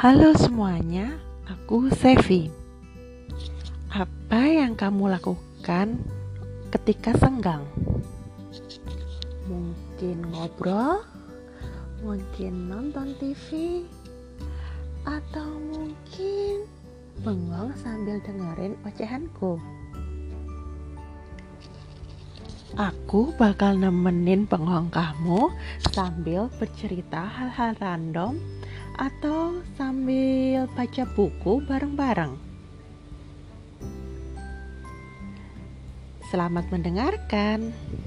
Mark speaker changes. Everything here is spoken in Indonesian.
Speaker 1: Halo semuanya, aku Sevi. Apa yang kamu lakukan ketika senggang? Mungkin ngobrol, mungkin nonton TV, atau mungkin bengong sambil dengerin ocehanku. Aku bakal nemenin bengong kamu sambil bercerita hal-hal random atau sambil baca buku bareng-bareng. Selamat mendengarkan.